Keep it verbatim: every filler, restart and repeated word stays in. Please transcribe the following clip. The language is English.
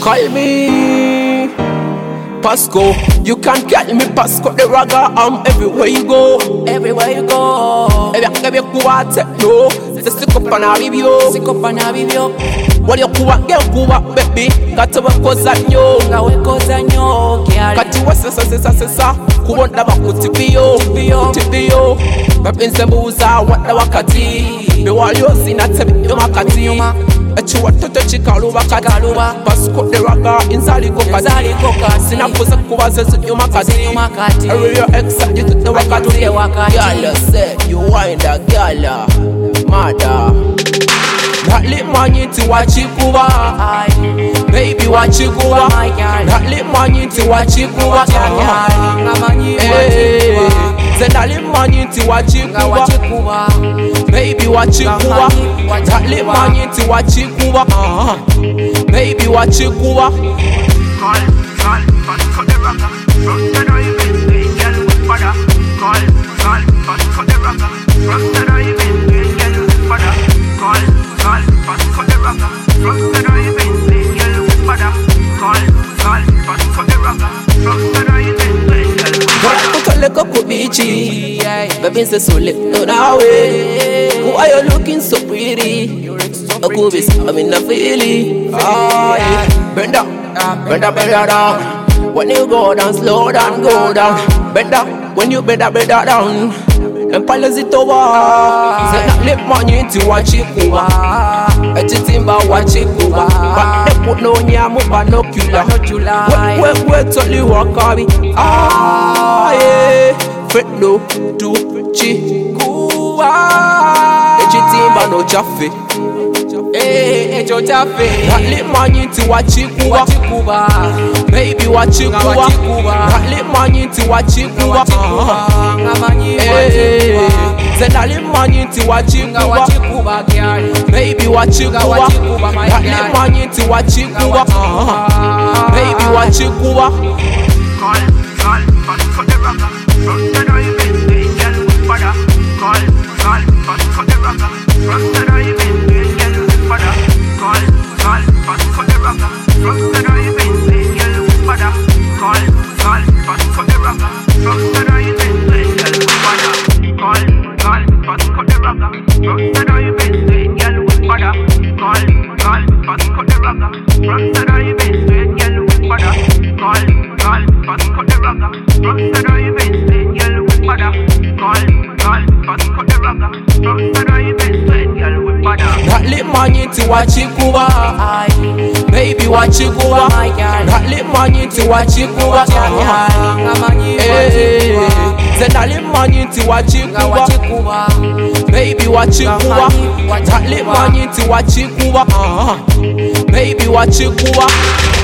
Call me Pasco, you can get me Pasco the Ragga. I'm everywhere you go, everywhere you go. Ebya kebye kuwa techno, se sikopa na bibyo, sikopa na bibyo. Wali kuwa ge kuwa baby, kati wekoza nnyo, nga wekoza nnyo gyali. Kati wesesa sesa sesa, kubonda bakuti biyo, biyo, biyo. Baby nsembuza wadda wakati, bewali ozina tebe yomakati. Echiwa toto chikaluba kataluba Pasco the Ragga inzali koka sinakuza kubaza yomakati Area excited to the wakati Girl say you wind a girl mada Natli manyiti wachikuba Baby wachikuba Natli manyiti wachikuba Zendali manyiti wachikuba Baby wachikuba Natli manyiti wachikuba Baby wachikuba Call, call, Pasco the Ragga. From the driving, girl with father. Call, call, Pasco the Ragga. From the driving, girl with father. Call, call, Pasco the Ragga. From the driving, girl with father. Call, call, Pasco the Ragga. From the driving, girl with father. Kukaleko kubichi, baby say so let no nawe. Why you looking so pretty? Akubis, I'm in the feeling. Ah, yeah. Bend down. Bend down, bend down. When you go down, slow down, go down. Bend down, when you bend down, bend down. And palace it over. Say not lip money to watch it over. Echitimba watch it over. But they put no nyamu binocular. Wait, wait, wait till you walk on me. Ah, yeah. Fit no, do, chi, kuwa. Echitimba no jaffe. Eh, ejo tafe. Natli manyiti wachikuba, baby wachikuba. Natli manyiti wachikuba, eh. Zendali manyiti wachikuba, baby wachikuba. Natli manyiti wachikuba, baby wachikuba. Call, call, Pasco the Ragga. From the driving, girl with father. Call, call, Pasco the Ragga. From the driving, girl with father. Call, call, Pasco the Ragga. From the driving, girl with father. Call, call, Pasco the Ragga. From the driving, girl with father. Call, call, Pasco the Ragga. From the driving, girl with father. Call, call, Pasco the Ragga. From the driving, girl with father. Call, call, Pasco the Ragga. From the driving, girl with father. Call, call, Pasco the Ragga. From the driving, girl with father. Natli manyiti wachikuba, baby wachikuba. Natli manyiti wachikuba, eh. Zendali manyiti wachikuba, baby wachikuba. Natli manyiti wachikuba, baby wachikuba.